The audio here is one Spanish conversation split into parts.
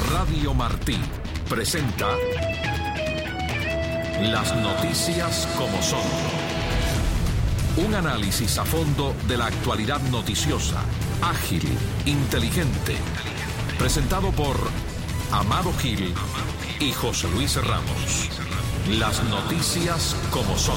Radio Martí presenta Las noticias como son. Un análisis a fondo de la actualidad noticiosa, ágil, inteligente. Presentado por Amado Gil y José Luis Ramos. Las noticias como son.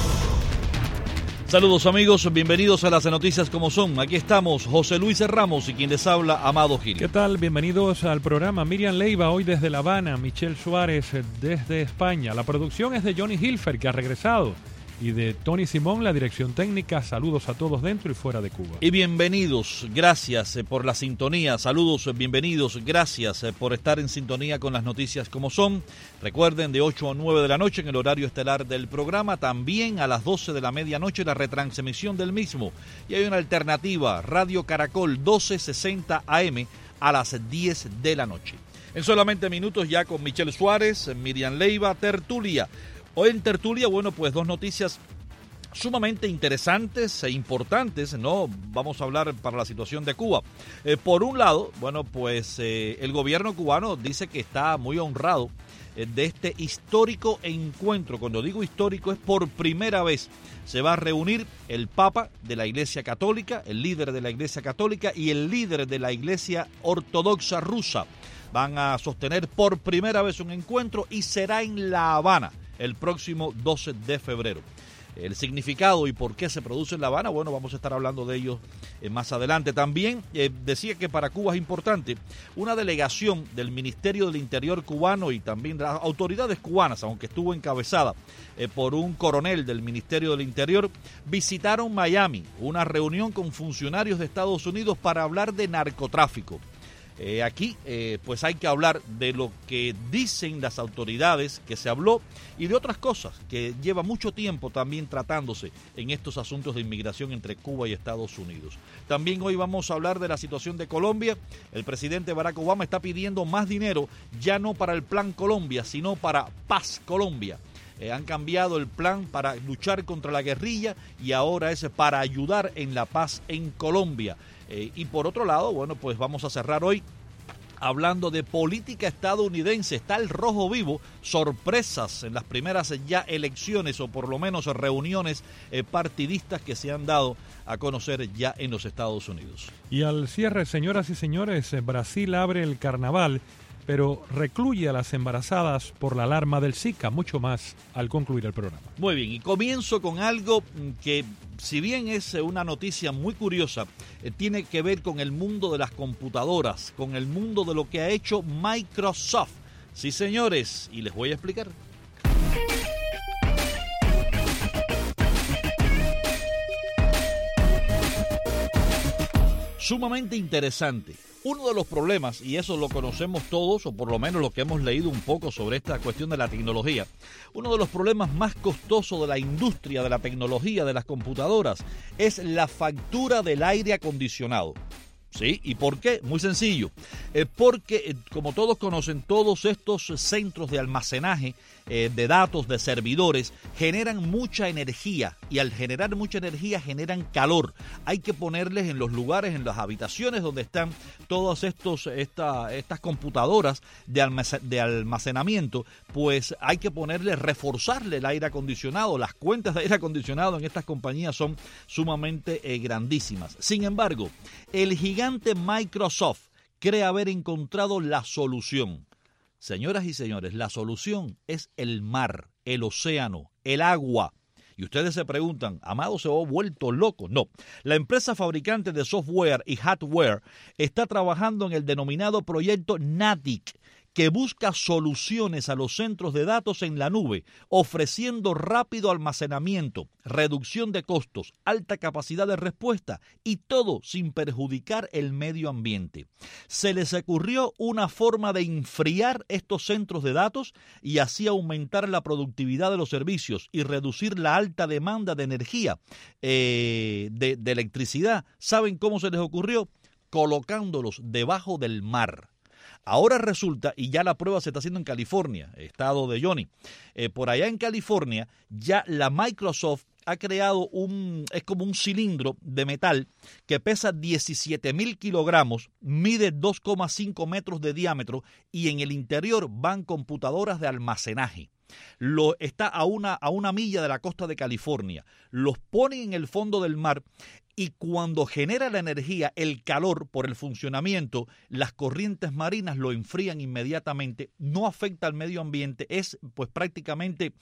Saludos amigos, bienvenidos a las noticias como son. Aquí estamos, José Luis Ramos y quien les habla, Amado Gil. ¿Qué tal? Bienvenidos al programa. Miriam Leiva hoy desde La Habana, Michelle Suárez desde España. La producción es de Johnny Hilfer, que ha regresado, y de Tony Simón, la dirección técnica. Saludos a todos dentro y fuera de Cuba. Y bienvenidos, gracias por la sintonía. Saludos, bienvenidos, gracias por estar en sintonía con las noticias como son. Recuerden, de 8 a 9 de la noche en el horario estelar del programa, también a las 12 de la medianoche la retransmisión del mismo. Y hay una alternativa, Radio Caracol 1260 AM a las 10 de la noche. En solamente minutos ya con Michelle Suárez, Miriam Leiva, tertulia. Hoy en tertulia, bueno, pues dos noticias sumamente interesantes e importantes, ¿no? Vamos a hablar para la situación de Cuba. Por un lado, bueno, pues el gobierno cubano dice que está muy honrado de este histórico encuentro. Cuando digo histórico es por primera vez. Se va a reunir el Papa de la Iglesia Católica, el líder de la Iglesia Católica y el líder de la Iglesia Ortodoxa rusa. Van a sostener por primera vez un encuentro y será en La Habana el próximo 12 de febrero. El significado y por qué se produce en La Habana, bueno, vamos a estar hablando de ello más adelante. También decía que para Cuba es importante una delegación del Ministerio del Interior cubano y también de las autoridades cubanas, aunque estuvo encabezada por un coronel del Ministerio del Interior, visitaron Miami, una reunión con funcionarios de Estados Unidos para hablar de narcotráfico. Aquí pues hay que hablar de lo que dicen las autoridades, que se habló, y de otras cosas que lleva mucho tiempo también tratándose en estos asuntos de inmigración entre Cuba y Estados Unidos. También hoy vamos a hablar de la situación de Colombia. El presidente Barack Obama está pidiendo más dinero, ya no para el Plan Colombia, sino para Paz Colombia. Han cambiado el plan para luchar contra la guerrilla y ahora es para ayudar en la paz en Colombia. Y por otro lado, bueno, pues vamos a cerrar hoy hablando de política estadounidense. Está el rojo vivo, sorpresas en las primeras ya elecciones o por lo menos reuniones partidistas que se han dado a conocer ya en los Estados Unidos. Y al cierre, señoras y señores, Brasil abre el carnaval, pero recluye a las embarazadas por la alarma del Zika. Mucho más al concluir el programa. Muy bien, y comienzo con algo que, si bien es una noticia muy curiosa, tiene que ver con el mundo de las computadoras, con el mundo de lo que ha hecho Microsoft. Sí, señores, y les voy a explicar. Sumamente interesante. Uno de los problemas, y eso lo conocemos todos, o por lo menos lo que hemos leído un poco sobre esta cuestión de la tecnología, uno de los problemas más costosos de la industria de la tecnología, de las computadoras, es la factura del aire acondicionado. ¿Sí? ¿Y por qué? Muy sencillo. Porque, como todos conocen, todos estos centros de almacenaje de datos, de servidores, generan mucha energía y al generar mucha energía generan calor. Hay que ponerles en los lugares, en las habitaciones donde están todas estas computadoras de almacenamiento, pues hay que ponerles, reforzarle el aire acondicionado. Las cuentas de aire acondicionado en estas compañías son sumamente grandísimas. Sin embargo, el gigante Microsoft cree haber encontrado la solución. Señoras y señores, la solución es el mar, el océano, el agua. Y ustedes se preguntan, Amado se ha vuelto loco. No, la empresa fabricante de software y hardware está trabajando en el denominado proyecto NATIC, que busca soluciones a los centros de datos en la nube, ofreciendo rápido almacenamiento, reducción de costos, alta capacidad de respuesta y todo sin perjudicar el medio ambiente. Se les ocurrió una forma de enfriar estos centros de datos y así aumentar la productividad de los servicios y reducir la alta demanda de energía, de electricidad. ¿Saben cómo se les ocurrió? Colocándolos debajo del mar. Ahora resulta, y ya la prueba se está haciendo en California, estado de Johnny, por allá en California ya la Microsoft ha creado es como un cilindro de metal que pesa 17.000 kilogramos, mide 2,5 metros de diámetro y en el interior van computadoras de almacenaje. Está a una milla de la costa de California. Los ponen en el fondo del mar y cuando genera la energía, el calor por el funcionamiento, las corrientes marinas lo enfrían inmediatamente. No afecta al medio ambiente. Es pues prácticamente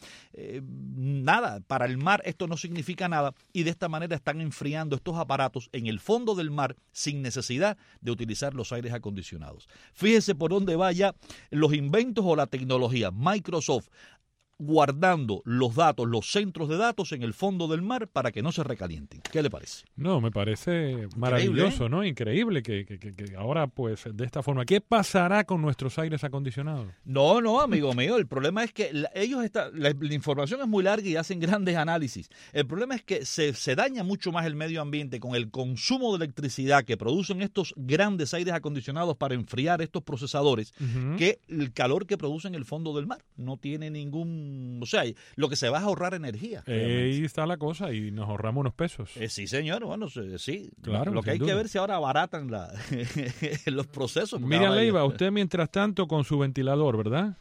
nada. Para el mar esto no significa nada y de esta manera están enfriando estos aparatos en el fondo del mar sin necesidad de utilizar los aires acondicionados. Fíjese por dónde vaya los inventos o la tecnología. Microsoft guardando los datos, los centros de datos en el fondo del mar para que no se recalienten. ¿Qué le parece? No, me parece maravilloso, ¿no? Increíble que ahora, pues, de esta forma. ¿Qué pasará con nuestros aires acondicionados? No, amigo mío, el problema es que la información es muy larga y hacen grandes análisis. El problema es que se daña mucho más el medio ambiente con el consumo de electricidad que producen estos grandes aires acondicionados para enfriar estos procesadores que el calor que produce en el fondo del mar. No tiene ningún... O sea, lo que se va a ahorrar energía. Ahí está la cosa y nos ahorramos unos pesos. Sí, señor. Bueno, sí. Claro, lo que hay que ver si ahora abaratan los procesos. Miriam Leiva, usted mientras tanto con su ventilador, ¿verdad?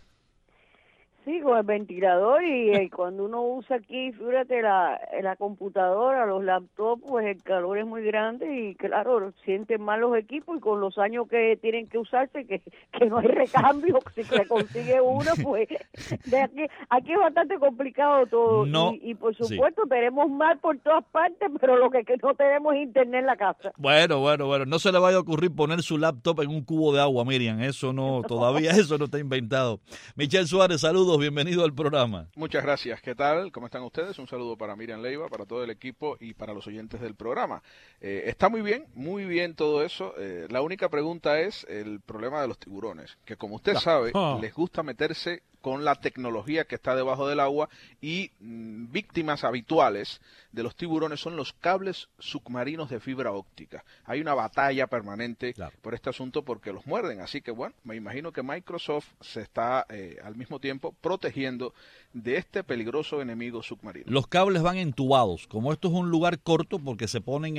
Sí, con el ventilador y cuando uno usa aquí, fíjate, la computadora, los laptops, pues el calor es muy grande y claro, sienten mal los equipos y con los años que tienen que usarse, que no hay recambio, si se consigue uno, pues aquí es bastante complicado todo. No, y por supuesto tenemos mar por todas partes, pero lo que no tenemos es internet en la casa. Bueno, no se le vaya a ocurrir poner su laptop en un cubo de agua, Miriam, eso no, todavía eso no está inventado. Michel Suárez, saludos. Bienvenido al programa. Muchas gracias. ¿Qué tal? ¿Cómo están ustedes? Un saludo para Miriam Leiva, para todo el equipo y para los oyentes del programa. Está muy bien todo eso. La única pregunta es el problema de los tiburones, que como usted sabe, les gusta meterse con la tecnología que está debajo del agua y víctimas habituales de los tiburones son los cables submarinos de fibra óptica. Hay una batalla permanente por este asunto porque los muerden, así que bueno, me imagino que Microsoft se está al mismo tiempo protegiendo de este peligroso enemigo submarino. Los cables van entubados, como esto es un lugar corto porque se ponen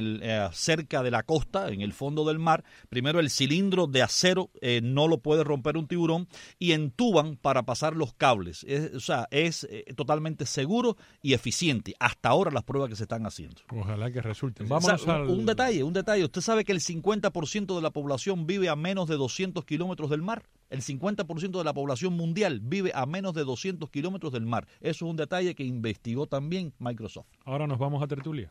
cerca de la costa, en el fondo del mar, primero el cilindro de acero no lo puede romper un tiburón y entuban para pasar los cables. Es totalmente seguro y eficiente. Hasta ahora las pruebas que se están haciendo. Ojalá que resulten. Vámonos un detalle. Usted sabe que el 50% de la población vive a menos de 200 kilómetros del mar. El 50% de la población mundial vive a menos de 200 kilómetros del mar. Eso es un detalle que investigó también Microsoft. Ahora nos vamos a tertulia.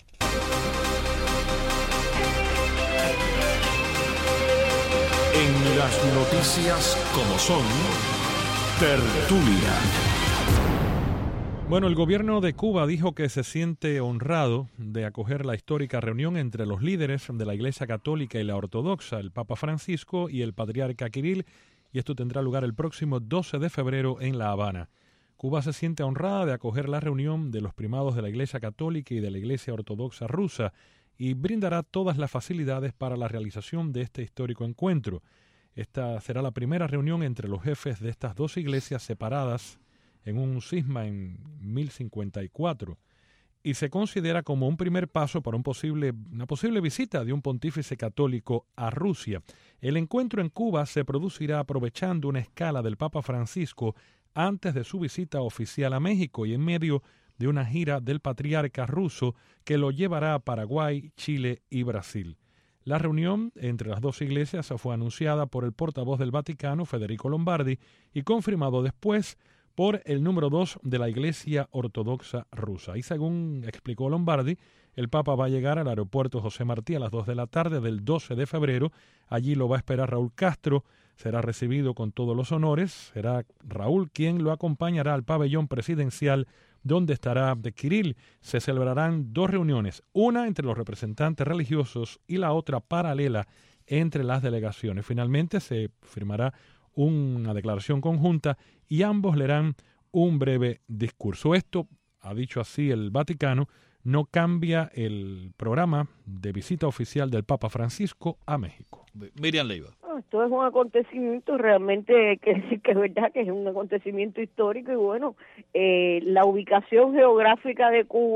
En las noticias como son, tertulia. Bueno, el gobierno de Cuba dijo que se siente honrado de acoger la histórica reunión entre los líderes de la Iglesia Católica y la Ortodoxa, el Papa Francisco y el Patriarca Kirill, y esto tendrá lugar el próximo 12 de febrero en La Habana. Cuba se siente honrada de acoger la reunión de los primados de la Iglesia Católica y de la Iglesia Ortodoxa rusa y brindará todas las facilidades para la realización de este histórico encuentro. Esta será la primera reunión entre los jefes de estas dos iglesias separadas en un cisma en 1054 y se considera como un primer paso para una posible visita de un pontífice católico a Rusia. El encuentro en Cuba se producirá aprovechando una escala del Papa Francisco antes de su visita oficial a México y en medio de una gira del patriarca ruso que lo llevará a Paraguay, Chile y Brasil. La reunión entre las dos iglesias fue anunciada por el portavoz del Vaticano, Federico Lombardi, y confirmado después por el número 2 de la Iglesia Ortodoxa rusa. Y según explicó Lombardi, el Papa va a llegar al aeropuerto José Martí a las 2 de la tarde del 12 de febrero. Allí lo va a esperar Raúl Castro, será recibido con todos los honores. Será Raúl quien lo acompañará al pabellón presidencial donde estará de Kirill. Se celebrarán dos reuniones, una entre los representantes religiosos y la otra paralela entre las delegaciones. Finalmente se firmará una declaración conjunta y ambos leerán un breve discurso. Esto, ha dicho así el Vaticano, no cambia el programa de visita oficial del Papa Francisco a México. Miriam Leiva. Esto es un acontecimiento, realmente hay que decir que es verdad que es un acontecimiento histórico y bueno, la ubicación geográfica de Cuba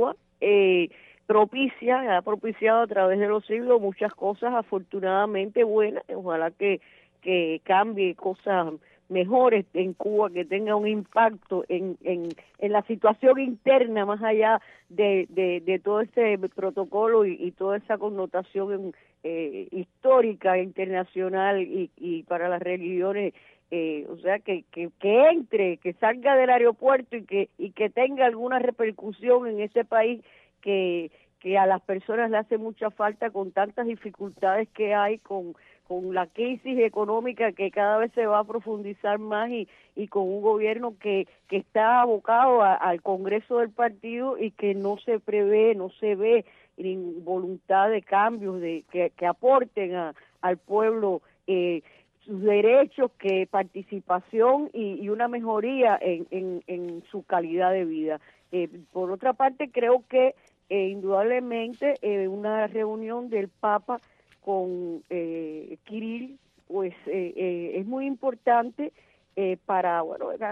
ha propiciado a través de los siglos muchas cosas afortunadamente buenas. Ojalá que cambie cosas mejores en Cuba, que tenga un impacto en la situación interna, más allá de todo este protocolo y toda esa connotación histórica, internacional y para las religiones. O sea, que entre, que salga del aeropuerto y que tenga alguna repercusión en ese país que a las personas le hace mucha falta, con tantas dificultades que hay, con la crisis económica que cada vez se va a profundizar más y con un gobierno que está abocado al Congreso del partido y que no se prevé, no se ve voluntad de cambios que aporten al pueblo sus derechos, que participación y una mejoría en su calidad de vida. Por otra parte, creo que indudablemente una reunión del Papa con Kirill pues es muy importante para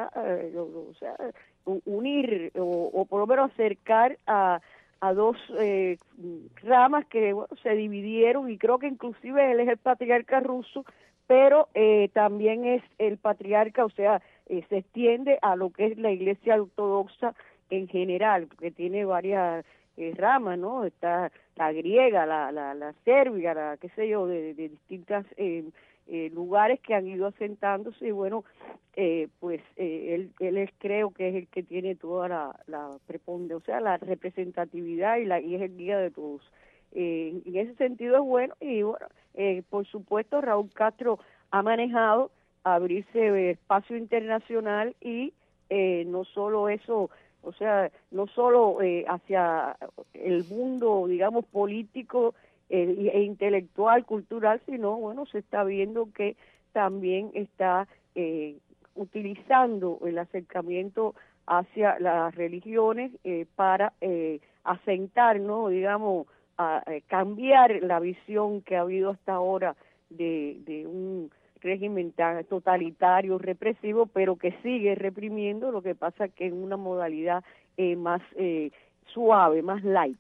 unir o por lo menos acercar a dos ramas que se dividieron, y creo que inclusive él es el patriarca ruso, pero también es el patriarca, o sea, se extiende a lo que es la Iglesia Ortodoxa en general, porque tiene varias ramas, ¿no? Está la griega, la serbia, qué sé yo, de distintas lugares que han ido asentándose, y bueno, pues él es, creo que es el que tiene toda la preponderancia, o sea, la representatividad y es el guía de todos. En ese sentido es bueno, y bueno, por supuesto Raúl Castro ha manejado abrirse espacio internacional y no solo eso, o sea, no solo hacia el mundo, digamos, político e intelectual, cultural, sino, bueno, se está viendo que también está utilizando el acercamiento hacia las religiones para asentar, ¿no?, digamos, a cambiar la visión que ha habido hasta ahora de un régimen tan totalitario, represivo, pero que sigue reprimiendo. Lo que pasa que en una modalidad más suave, más light.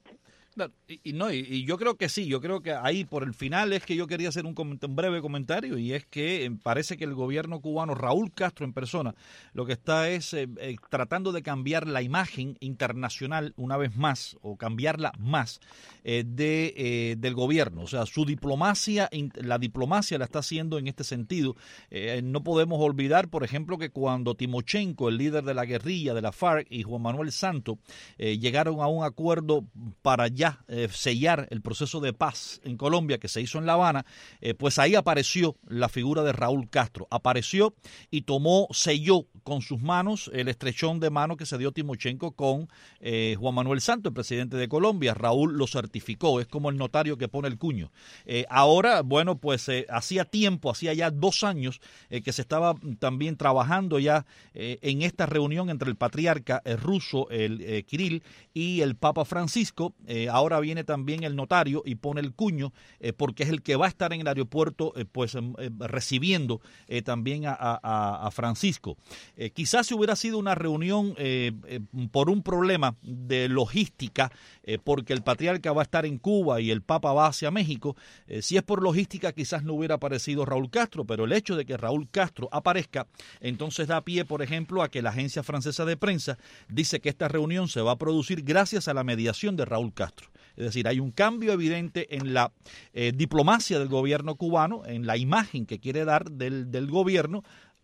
Y yo creo que sí, yo creo que ahí por el final es que yo quería hacer un breve comentario, y es que parece que el gobierno cubano, Raúl Castro en persona, lo que está es tratando de cambiar la imagen internacional una vez más, o cambiarla más del gobierno. O sea, su diplomacia, la diplomacia la está haciendo en este sentido. No podemos olvidar, por ejemplo, que cuando Timochenko, el líder de la guerrilla de la FARC, y Juan Manuel Santos llegaron a un acuerdo para ya sellar el proceso de paz en Colombia que se hizo en La Habana, pues ahí apareció la figura de Raúl Castro, apareció y selló con sus manos el estrechón de mano que se dio Timochenko con Juan Manuel Santos, el presidente de Colombia. Raúl lo certificó, es como el notario que pone el cuño. Ahora, bueno, pues hacía ya 2 años que se estaba también trabajando ya en esta reunión entre el patriarca ruso, el Kirill, y el Papa Francisco. Ahora viene también el notario y pone el cuño, porque es el que va a estar en el aeropuerto recibiendo también a Francisco. Quizás si hubiera sido una reunión por un problema de logística, porque el patriarca va a estar en Cuba y el Papa va hacia México, si es por logística quizás no hubiera aparecido Raúl Castro, pero el hecho de que Raúl Castro aparezca, entonces da pie, por ejemplo, a que la agencia francesa de prensa dice que esta reunión se va a producir gracias a la mediación de Raúl Castro. Es decir, hay un cambio evidente en la diplomacia del gobierno cubano, en la imagen que quiere dar del gobierno,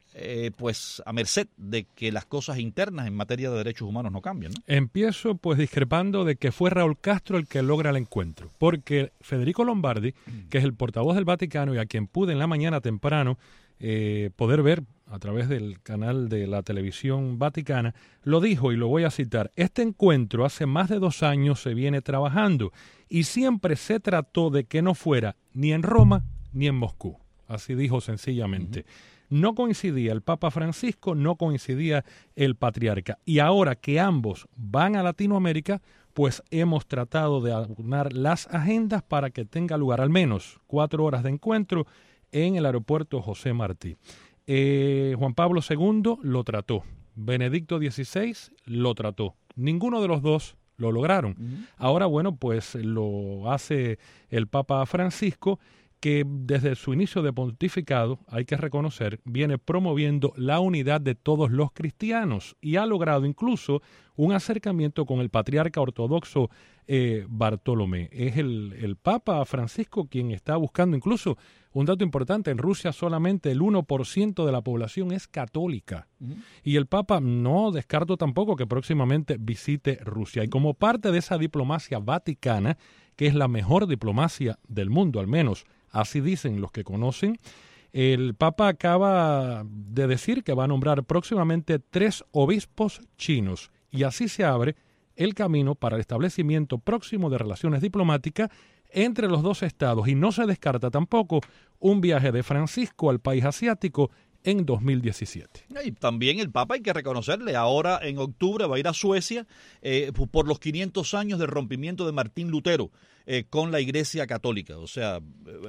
pues a merced de que las cosas internas en materia de derechos humanos no cambian, ¿no? Empiezo pues discrepando de que fue Raúl Castro el que logra el encuentro, porque Federico Lombardi, que es el portavoz del Vaticano y a quien pude en la mañana temprano poder ver a través del canal de la televisión vaticana, lo dijo y lo voy a citar: este encuentro hace más de 2 años se viene trabajando y siempre se trató de que no fuera ni en Roma ni en Moscú. Así dijo sencillamente. No coincidía el Papa Francisco, no coincidía el patriarca. Y ahora que ambos van a Latinoamérica, pues hemos tratado de aunar las agendas para que tenga lugar al menos 4 horas de encuentro en el aeropuerto José Martí. Juan Pablo II lo trató, Benedicto XVI lo trató. Ninguno de los dos lo lograron. Ahora, bueno, pues lo hace el Papa Francisco, que desde su inicio de pontificado, hay que reconocer, viene promoviendo la unidad de todos los cristianos y ha logrado incluso un acercamiento con el patriarca ortodoxo Bartolomé. Es el Papa Francisco quien está buscando incluso un dato importante. En Rusia solamente el 1% de la población es católica. Y el Papa no descarto tampoco que próximamente visite Rusia. Y como parte de esa diplomacia vaticana, que es la mejor diplomacia del mundo, al menos así dicen los que conocen, el Papa acaba de decir que va a nombrar próximamente 3 obispos chinos y así se abre el camino para el establecimiento próximo de relaciones diplomáticas entre los dos estados y no se descarta tampoco un viaje de Francisco al país asiático en 2017. Y también el Papa, hay que reconocerle, ahora en octubre va a ir a Suecia por los 500 años del rompimiento de Martín Lutero con la Iglesia Católica. O sea,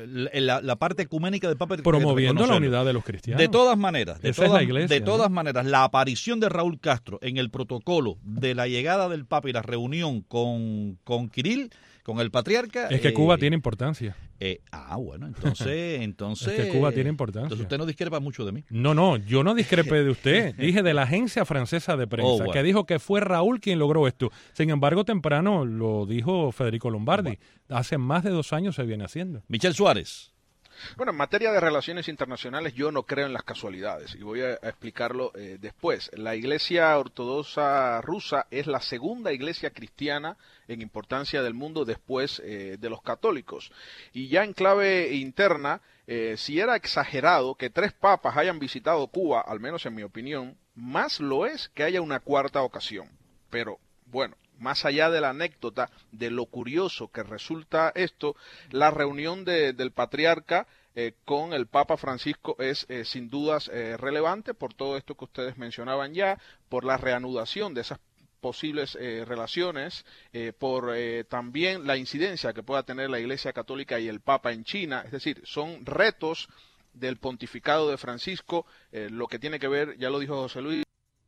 la parte ecuménica del Papa... Promoviendo la unidad de los cristianos. De todas maneras. Esa es la Iglesia. De todas maneras, la aparición de Raúl Castro en el protocolo de la llegada del Papa y la reunión con Kirill, con el patriarca... Es que Cuba tiene importancia. Bueno, entonces... Es que Cuba tiene importancia. Entonces usted no discrepa mucho de mí. No, yo no discrepé de usted. Dije de la agencia francesa de prensa, que dijo que fue Raúl quien logró esto. Sin embargo, temprano lo dijo Federico Lombardi. Hace más de 2 años se viene haciendo. Michel Suárez. Bueno, en materia de relaciones internacionales yo no creo en las casualidades y voy a explicarlo después. La Iglesia Ortodoxa rusa es la segunda iglesia cristiana en importancia del mundo después de los católicos. Y ya en clave interna, si era exagerado que 3 papas hayan visitado Cuba, al menos en mi opinión, más lo es que haya una 4ª ocasión. Pero bueno, más allá de la anécdota, de lo curioso que resulta esto, la reunión del patriarca con el Papa Francisco es sin dudas relevante por todo esto que ustedes mencionaban ya, por la reanudación de esas posibles relaciones, por también la incidencia que pueda tener la Iglesia Católica y el Papa en China. Es decir, son retos del pontificado de Francisco, lo que tiene que ver, ya lo dijo José Luis,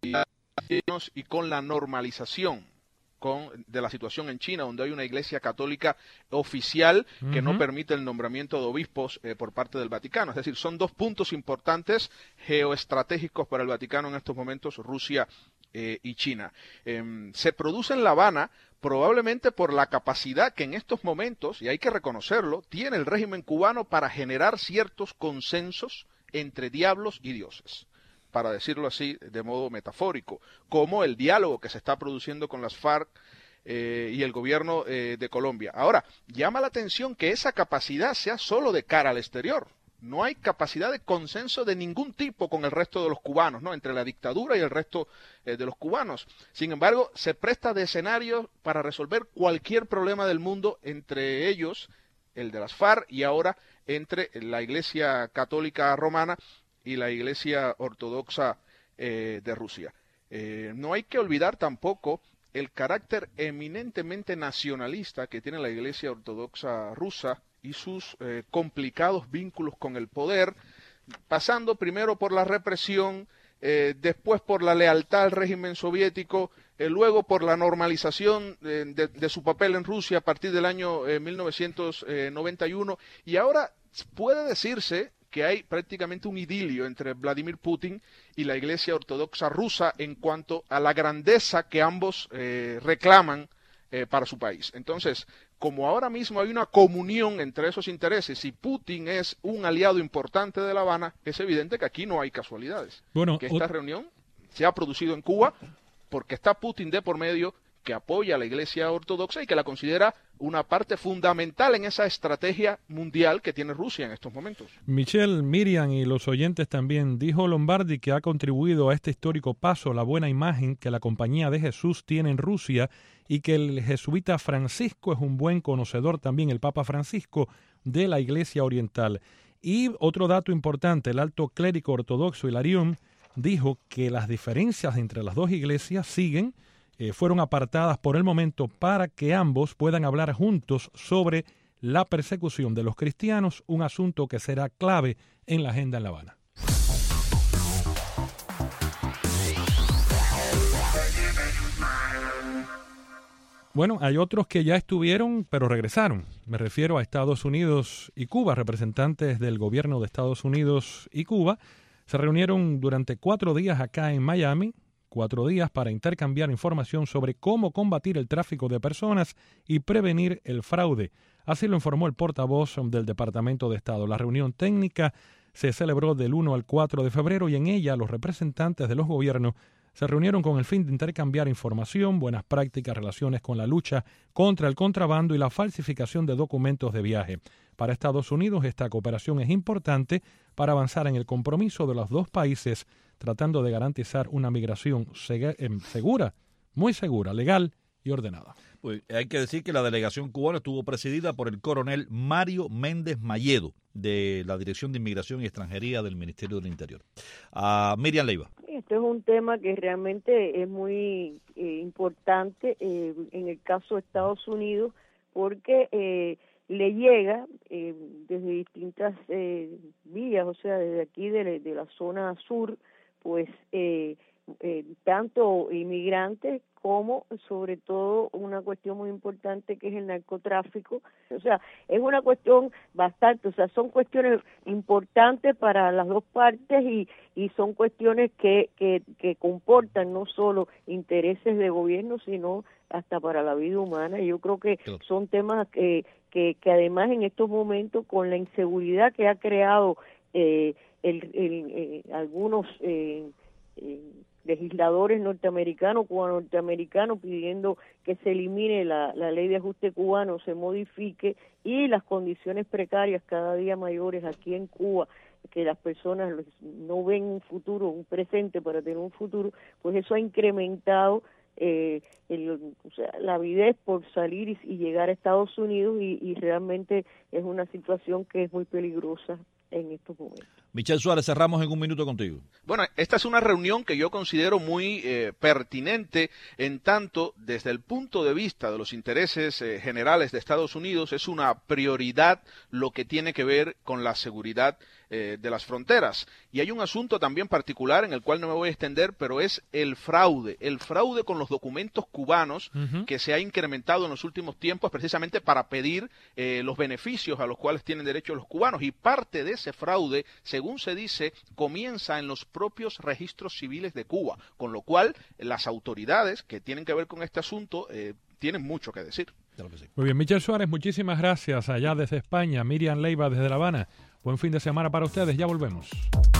y con la normalización de la situación en China, donde hay una iglesia católica oficial que no permite el nombramiento de obispos por parte del Vaticano. Es decir, son 2 puntos importantes geoestratégicos para el Vaticano en estos momentos, Rusia y China. Se produce en La Habana probablemente por la capacidad que en estos momentos, y hay que reconocerlo, tiene el régimen cubano para generar ciertos consensos entre diablos y dioses, para decirlo así de modo metafórico, como el diálogo que se está produciendo con las FARC y el gobierno de Colombia. Ahora, llama la atención que esa capacidad sea solo de cara al exterior. No hay capacidad de consenso de ningún tipo con el resto de los cubanos, ¿no? Entre la dictadura y el resto de los cubanos. Sin embargo, se presta de escenario para resolver cualquier problema del mundo, entre ellos el de las FARC y ahora entre la Iglesia Católica Romana y la Iglesia Ortodoxa de Rusia. No hay que olvidar tampoco el carácter eminentemente nacionalista que tiene la Iglesia Ortodoxa rusa y sus complicados vínculos con el poder, pasando primero por la represión, después por la lealtad al régimen soviético, luego por la normalización de su papel en Rusia a partir del año 1991, y ahora puede decirse que hay prácticamente un idilio entre Vladimir Putin y la Iglesia Ortodoxa rusa en cuanto a la grandeza que ambos reclaman para su país. Entonces, como ahora mismo hay una comunión entre esos intereses y Putin es un aliado importante de La Habana, es evidente que aquí no hay casualidades. Bueno, que esta reunión se ha producido en Cuba porque está Putin de por medio, que apoya a la Iglesia Ortodoxa y que la considera una parte fundamental en esa estrategia mundial que tiene Rusia en estos momentos. Michelle, Miriam y los oyentes también, dijo Lombardi que ha contribuido a este histórico paso la buena imagen que la Compañía de Jesús tiene en Rusia y que el jesuita Francisco es un buen conocedor también, el Papa Francisco, de la Iglesia Oriental. Y otro dato importante, el alto clérigo ortodoxo Hilarión dijo que las diferencias entre las dos iglesias fueron apartadas por el momento para que ambos puedan hablar juntos sobre la persecución de los cristianos, un asunto que será clave en la agenda en La Habana. Bueno, hay otros que ya estuvieron, pero regresaron. Me refiero a Estados Unidos y Cuba. Representantes del gobierno de Estados Unidos y Cuba se reunieron durante 4 días acá en Miami, 4 días para intercambiar información sobre cómo combatir el tráfico de personas y prevenir el fraude. Así lo informó el portavoz del Departamento de Estado. La reunión técnica se celebró del 1 al 4 de febrero y en ella los representantes de los gobiernos se reunieron con el fin de intercambiar información, buenas prácticas, relaciones con la lucha contra el contrabando y la falsificación de documentos de viaje. Para Estados Unidos, esta cooperación es importante para avanzar en el compromiso de los dos países, tratando de garantizar una migración segura, muy segura, legal y ordenada. Pues hay que decir que la delegación cubana estuvo presidida por el coronel Mario Méndez Mayedo, de la Dirección de Inmigración y Extranjería del Ministerio del Interior. Miriam Leiva. Esto es un tema que realmente es muy importante en el caso de Estados Unidos, porque le llega desde distintas vías, o sea, desde aquí de la zona sur, pues tanto inmigrantes como sobre todo una cuestión muy importante que es el narcotráfico. O sea, es una cuestión bastante, o sea, son cuestiones importantes para las dos partes y son cuestiones que comportan no solo intereses de gobierno, sino hasta para la vida humana. Y yo creo que son temas que además en estos momentos, con la inseguridad que ha creado algunos legisladores norteamericanos, cubano-norteamericanos, pidiendo que se elimine la ley de ajuste cubano, se modifique, y las condiciones precarias cada día mayores aquí en Cuba, que las personas no ven un futuro, un presente para tener un futuro, pues eso ha incrementado la avidez por salir y llegar a Estados Unidos, y realmente es una situación que es muy peligrosa en estos momentos. Michel Suárez, cerramos en un minuto contigo. Bueno, esta es una reunión que yo considero muy pertinente, en tanto desde el punto de vista de los intereses generales de Estados Unidos es una prioridad lo que tiene que ver con la seguridad de las fronteras. Y hay un asunto también particular en el cual no me voy a extender, pero es el fraude con los documentos cubanos que se ha incrementado en los últimos tiempos precisamente para pedir los beneficios a los cuales tienen derecho los cubanos. Y parte de ese fraude, según se dice, comienza en los propios registros civiles de Cuba, con lo cual las autoridades que tienen que ver con este asunto tienen mucho que decir. Claro que sí. Muy bien, Michel Suárez, muchísimas gracias allá desde España. Miriam Leiva desde La Habana. Buen fin de semana para ustedes, ya volvemos.